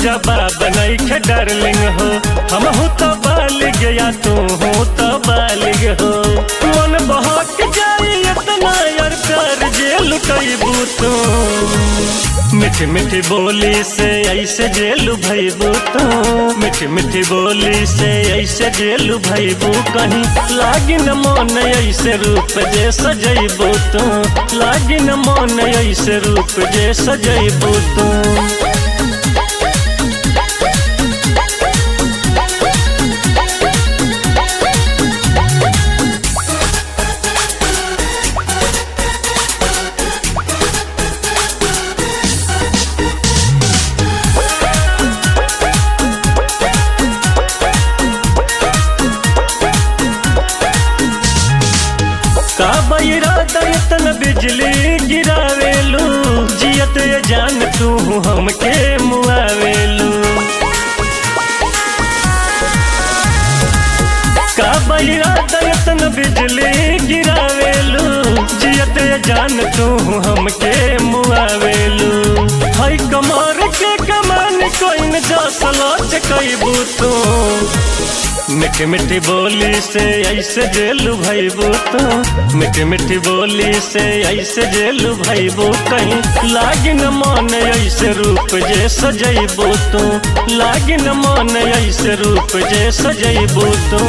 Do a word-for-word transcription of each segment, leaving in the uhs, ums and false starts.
जवाब नहीं डार्लिंग हो। हम हो तो बालिग या तू हो तो बालिग हो। मन बहक जाए इतना यार प्यार जे लुटैबू तू। मीठी मीठी बोली से ऐसे जेलू भैबू तू। मीठी मीठी बोली से ऐसे जेलू भैबू। कहीं लागी न मन ऐसे रूप जे सजैबू तू। लागी न मन ऐसे रूप जे सजैबू तू। इतना बिजली गिरावेलू जियत जान तू हमके मुआवेलू। का बहिरात इतना बिजली गिरावेलू जियत जान तू हमके मुआवेलू। हई कमर के कमान कोई न जसलोच कैबू तू। मीठी मीठी बोली से ऐसे जेलू भैबू तू। मीठी मीठी बोली से ऐसे जेलू भैबू। कहीं लागी न मन ऐसे रूप जे सजैबू तू। लागी न मन ऐसे रूप जे सजैबू तू।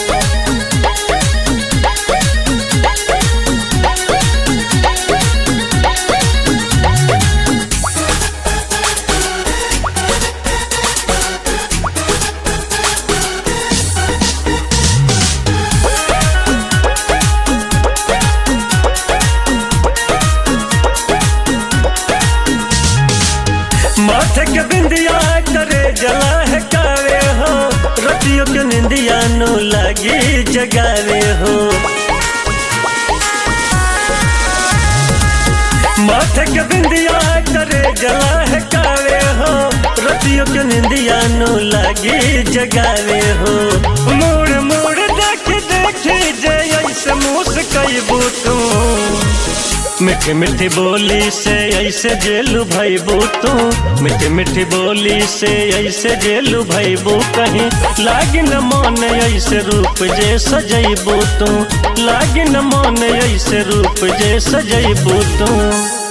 माथे के बिंदिया करे जला है कावे हो। रतियों के निंदिया नो लगी जगावे हो। माथे के बिंदिया करे जला है कावे हो। रतियों के निंदिया नो लगी जगावे हो। मुड़ मुड़ देख देख जय ऐसे मुस्कैबू तू। मीठी मीठी बोली से ऐसे जेलू भैबू तू। मीठी मीठी बोली से ऐसे जेलू भैबू। कहीं लागी न मन ऐसे रूप जे सजैबू तू। लागी न मन ऐसे रूप जे सजैबू तू।